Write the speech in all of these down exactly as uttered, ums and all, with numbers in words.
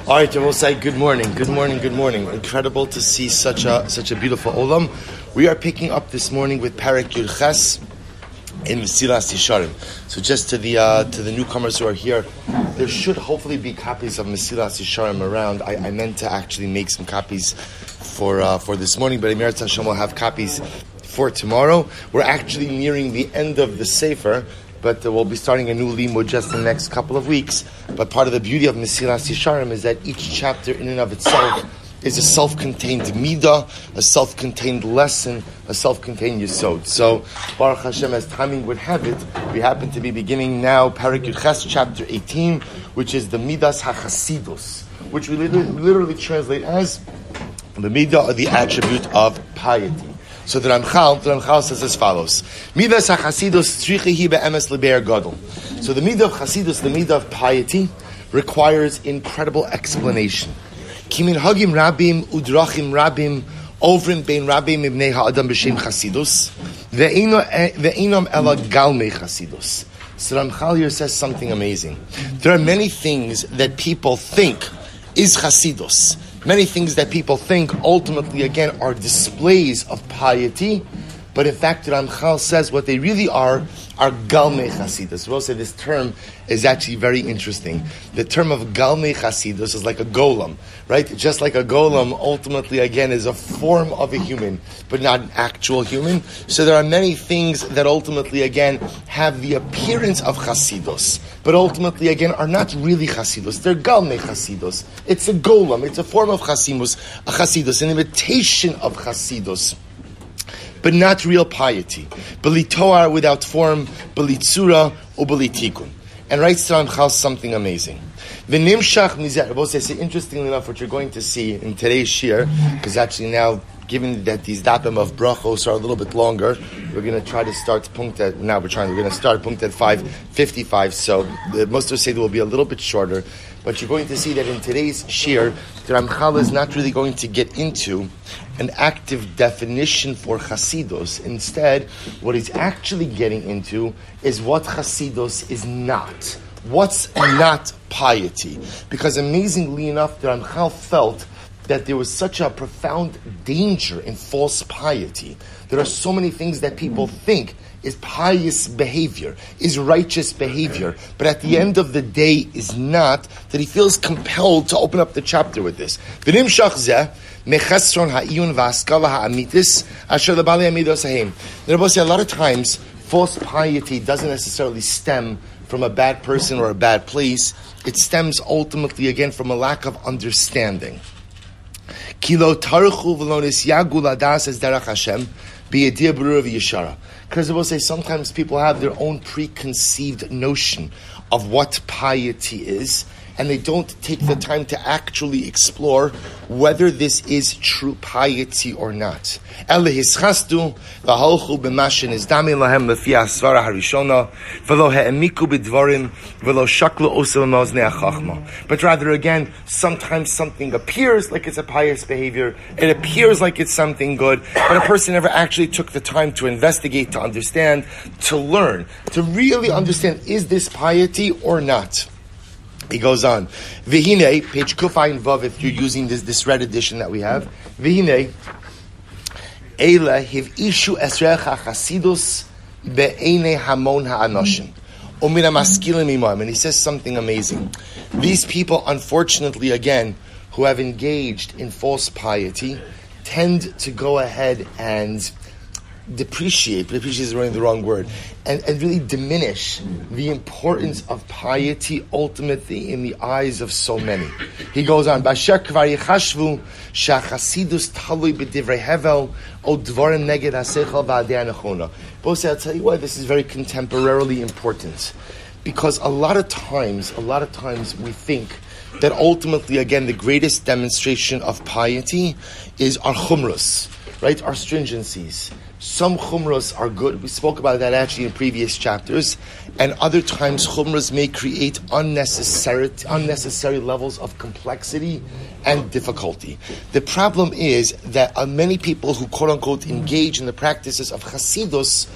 All right, I will say good morning, good morning, good morning. Incredible to see such a such a beautiful olam. We are picking up this morning with Parak Yud Ches in Mesilas Yesharim. So just to the uh, to the newcomers who are here, there should hopefully be copies of Mesilas Yesharim around. I, I meant to actually make some copies for uh, for this morning, but Emir Hashem will have copies for tomorrow. We're actually nearing the end of the Sefer, but uh, we'll be starting a new limud just in the next couple of weeks. But part of the beauty of Mesilas Yesharim is that each chapter in and of itself is a self-contained midah, a self-contained lesson, a self-contained yesod. So, Baruch Hashem, as timing would have it, we happen to be beginning now Parak Yud Ches, chapter eighteen, which is the midas hachasidus, which we literally, literally translate as the midah, or the attribute of piety. So the Ramchal, the Ramchal says as follows: Midas hachasidus tzrichihi be'emes lebe'er gadol. So the midah of chasidus, the midah of piety, requires incredible explanation. Kimin hagim rabim udrachim rabim ovrim bein rabim ibnei ha'adam b'shem chasidus ve'einam ela galmei chasidus. So Ramchal here says something amazing. There are many things that people think is chasidus. Many things that people think ultimately, again, are displays of piety, but in fact, Ramchal says what they really are are galmei chasidus. We'll say this term is actually very interesting. The term of galmei chasidus is like a golem, right? Just like a golem, ultimately, again, is a form of a human, but not an actual human. So there are many things that ultimately, again, have the appearance of chasidus, but ultimately, again, are not really chasidus. They're galmei chasidus. It's a golem. It's a form of chasimus, a chasidus, an imitation of chasidus, but not real piety. B'li toar, without form, b'li tzura, or b'li tikun. And writes Ramchal something amazing. V'nimshach mizeh. Both say, interestingly enough, what you're going to see in today's shir, because actually now, given that these dapim of brachos are a little bit longer, we're going to try to start punkt at, now we're trying, we're going to start punkt at five fifty-five, so the, most of the seder will be a little bit shorter, but you're going to see that in today's shir, the Ramchal is not really going to get into an active definition for chasidus. Instead, what he's actually getting into is what chasidus is not. What's not piety? Because amazingly enough, the Ramchal felt that there was such a profound danger in false piety. There are so many things that people think is pious behavior, is righteous behavior, but at the end of the day is not, that he feels compelled to open up the chapter with this. V'nimshach zeh mechesron ha'iyun v'haskala ha'amitis asher lebali amidos haim. The Rebbe says a lot of times false piety doesn't necessarily stem from a bad person or a bad place. It stems ultimately again from a lack of understanding. Kilo tarchu v'lonis yagu ladas es derech Hashem b'yedia berurah v'yeshara. Because I will say sometimes people have their own preconceived notion of what piety is, and they don't take the time to actually explore whether this is true piety or not. But rather again, sometimes something appears like it's a pious behavior, it appears like it's something good, but a person never actually took the time to investigate, to understand, to learn, to really understand, is this piety or not? He goes on. Vihine, page Kufayin Vav, if you're using this, this red edition that we have. Vihine, Eila hiv ishu esrecha chasidus be'ene hamon ha'anoshim. Umina maskilim imam. And he says something amazing. These people, unfortunately, again, who have engaged in false piety, tend to go ahead and depreciate, but depreciate is really the wrong word, and, and really diminish the importance of piety ultimately in the eyes of so many. He goes on, Bashar kvar yichashvu shachasidus talui b'divrei hevel o dvarim neged hasechel v'adei anachona. Both say, I'll tell you why this is very contemporarily important, because a lot of times, a lot of times we think that ultimately, again, the greatest demonstration of piety is our chumrus, right? Our stringencies. Some chumras are good. We spoke about that actually in previous chapters. And other times chumras may create unnecessary, unnecessary levels of complexity and difficulty. The problem is that uh, many people who quote-unquote engage in the practices of chasidus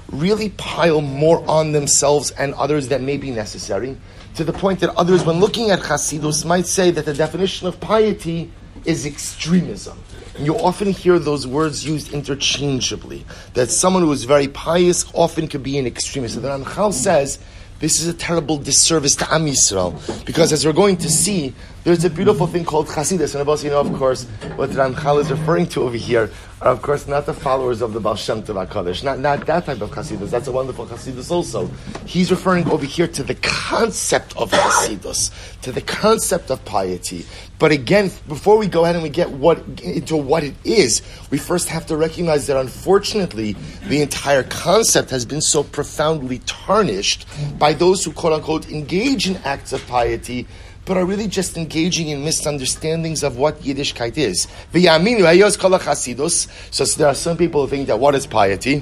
really pile more on themselves and others than may be necessary, to the point that others, when looking at Hasidus, might say that the definition of piety is extremism. And you often hear those words used interchangeably, that someone who is very pious often could be an extremist. So the Ramchal says, this is a terrible disservice to Am Yisrael, because as we're going to see, there's a beautiful thing called Chasidus, and also, you know, of course, what Ramchal is referring to over here are, of course, not the followers of the Baal Shem Tov HaKadosh, not, not that type of Chasidus. That's a wonderful Chasidus also. He's referring over here to the concept of Chasidus, to the concept of piety. But again, before we go ahead and we get what into what it is, we first have to recognize that unfortunately, the entire concept has been so profoundly tarnished by those who, quote unquote, engage in acts of piety, but are really just engaging in misunderstandings of what Yiddishkeit is. So there are some people who think that what is piety?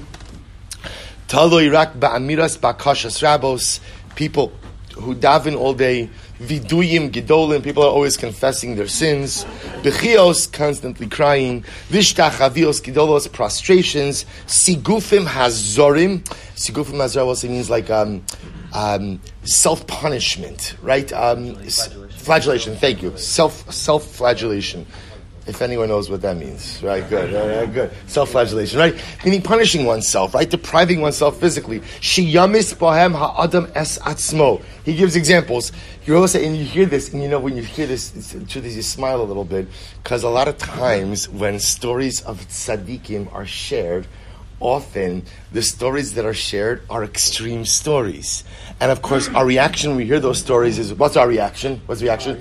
People who daven all day, viduyim gedolim, people are always confessing their sins, bechios, constantly crying, vishtach gedolos, prostrations, sigufim hazorim. Sigufim hazorim also means like um, um, self-punishment, right? Um, flagellation. flagellation. Thank you. Self self-flagellation. If anyone knows what that means, right? Good, right, good. Self-flagellation, right? Meaning punishing oneself, right? Depriving oneself physically. Shiyamis bohem ha'adam es atzmo. He gives examples. You also, and you hear this, and you know when you hear this, the truth is you smile a little bit, because a lot of times when stories of tzaddikim are shared, often the stories that are shared are extreme stories. And of course, our reaction when we hear those stories is, what's our reaction? What's the reaction?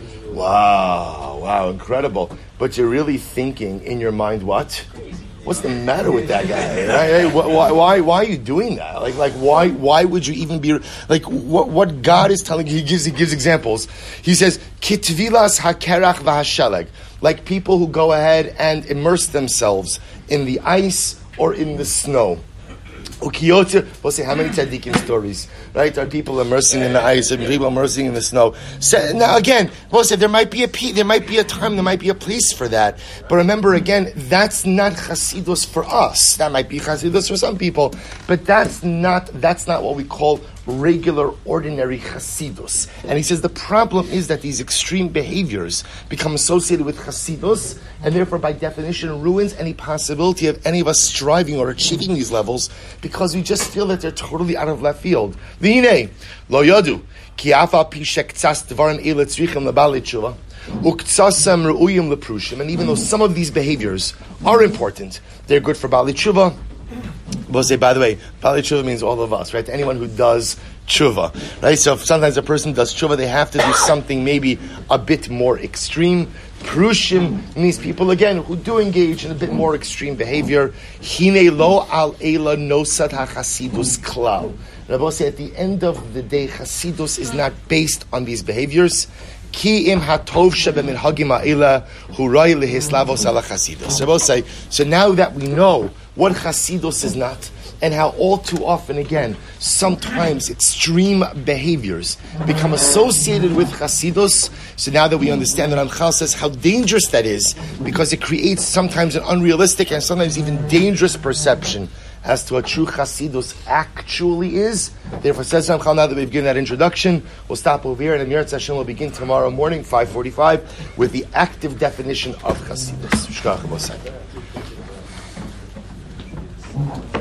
Wow, wow, incredible. But you're really thinking in your mind, what? What's the matter with that guy? Right? Why, why, why are you doing that? Like, like, why, why would you even be like? What, what God is telling you? He gives, he gives examples. He says, "Kitvilas hakerach v'hasheleg," like people who go ahead and immerse themselves in the ice or in the snow. Ukiyotze, we'll say how many tzaddikim stories, right? Are people immersing in the ice and people immersing in the snow? So, now again, we'll say there might be a there might be a time, there might be a place for that. But remember again, that's not Chasidus for us. That might be Chasidus for some people, but that's not that's not what we call regular, ordinary Chasidus. And he says the problem is that these extreme behaviors become associated with Chasidus, and therefore by definition ruins any possibility of any of us striving or achieving these levels, because we just feel that they're totally out of left field. V'hinei, lo yodu, ki afa pi shektsas dvarim ele tzrichim lebali tshuva, uktsasam re'uyim leprushim, and even though some of these behaviors are important, they're good for bali tshuva. We'll say, by the way, Bali Tshuva means all of us, right? Anyone who does tshuva, right? So if sometimes a person does tshuva, they have to do something maybe a bit more extreme. Prushim means people, again, who do engage in a bit more extreme behavior. Hine lo al eila nosat ha-chasidus klal. Rabbi say, at the end of the day, Chasidus is not based on these behaviors. Ki im hatov shebemin hagim ha'ela hurai lehislavos ala Chasidus. Rabbi say, so now that we know what Chasidus is not, and how all too often, again, sometimes extreme behaviors become associated with Chasidus. So now that we understand that Ramchal says how dangerous that is, because it creates sometimes an unrealistic and sometimes even dangerous perception as to what true Chasidus actually is. Therefore, says Ramchal, now that we've given that introduction, we'll stop over here, and the Mirat session will begin tomorrow morning, five forty-five, with the active definition of Chasidus.